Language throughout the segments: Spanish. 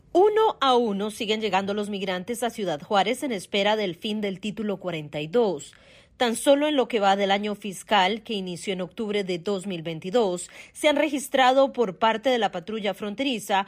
Uno a uno siguen llegando los migrantes a Ciudad Juárez en espera del fin del título 42. Tan solo en lo que va del año fiscal, que inició en octubre de 2022, se han registrado por parte de la patrulla fronteriza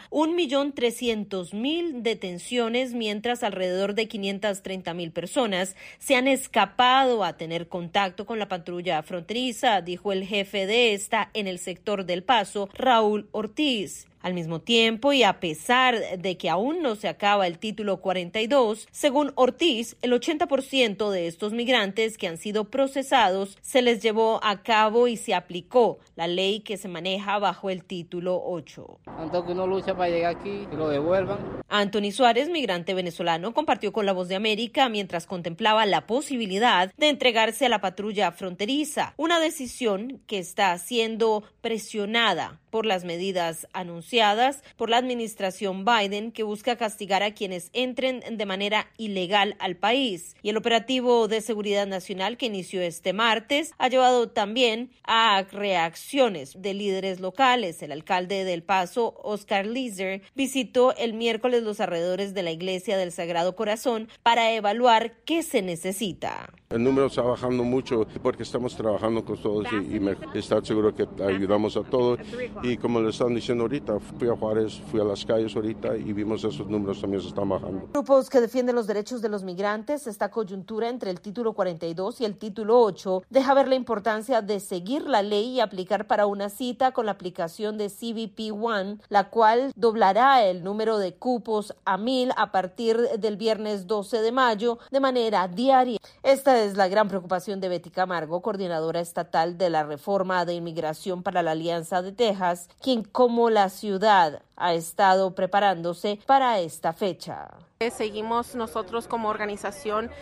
1.300.000 detenciones, mientras alrededor de 530.000 personas se han escapado a tener contacto con la patrulla fronteriza, dijo el jefe de esta en el sector del Paso, Raúl Ortiz. Al mismo tiempo, y a pesar de que aún no se acaba el título 42, según Ortiz, el 80% de estos migrantes que han sido procesados se les llevó a cabo y se aplicó la ley que se maneja bajo el título 8. Tanto que uno lucha para llegar aquí y lo devuelvan. Anthony Suárez, migrante venezolano, compartió con La Voz de América mientras contemplaba la posibilidad de entregarse a la patrulla fronteriza, una decisión que está siendo presionada por las medidas anunciadas por la administración Biden, que busca castigar a quienes entren de manera ilegal al país. Y el operativo de seguridad nacional que inició este martes ha llevado también a reacciones de líderes locales. El alcalde del Paso, Oscar Lizer, visitó el miércoles los alrededores de la iglesia del Sagrado Corazón para evaluar qué se necesita. El número está bajando mucho porque estamos trabajando con todos y estar seguro que ayudamos a todos. Y como le están diciendo ahorita, fui a Juárez, fui a las calles ahorita y vimos esos números también se están bajando. Grupos que defienden los derechos de los migrantes, esta coyuntura entre el título 42 y el título 8 deja ver la importancia de seguir la ley y aplicar para una cita con la aplicación de CBP One, la cual doblará el número de cupos a 1,000 a partir del viernes 12 de mayo de manera diaria. Esta es la gran preocupación de Betty Camargo, coordinadora estatal de la reforma de inmigración para la Alianza de Texas, quien como la ciudad ha estado preparándose para esta fecha. Seguimos nosotros como organización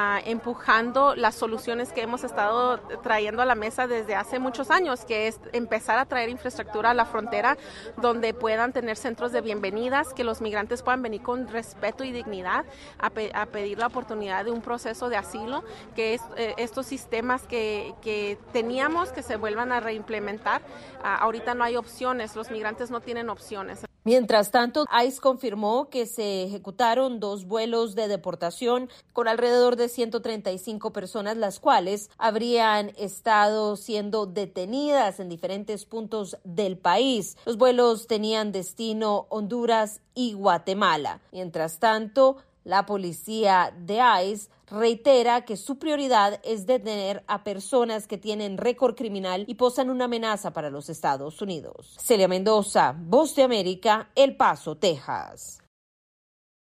empujando las soluciones que hemos estado trayendo a la mesa desde hace muchos años, que es empezar a traer infraestructura a la frontera donde puedan tener centros de bienvenidas, que los migrantes puedan venir con respeto y dignidad a pedir la oportunidad de un proceso de asilo, que estos sistemas que teníamos que se vuelvan a reimplementar. Ahorita no hay opciones, los migrantes no tienen opciones. Mientras tanto, ICE confirmó que se ejecutaron 2 vuelos de deportación con alrededor de 135 personas, las cuales habrían estado siendo detenidas en diferentes puntos del país. Los vuelos tenían destino Honduras y Guatemala. Mientras tanto, la policía de ICE reitera que su prioridad es detener a personas que tienen récord criminal y posan una amenaza para los Estados Unidos. Celia Mendoza, Voz de América, El Paso, Texas.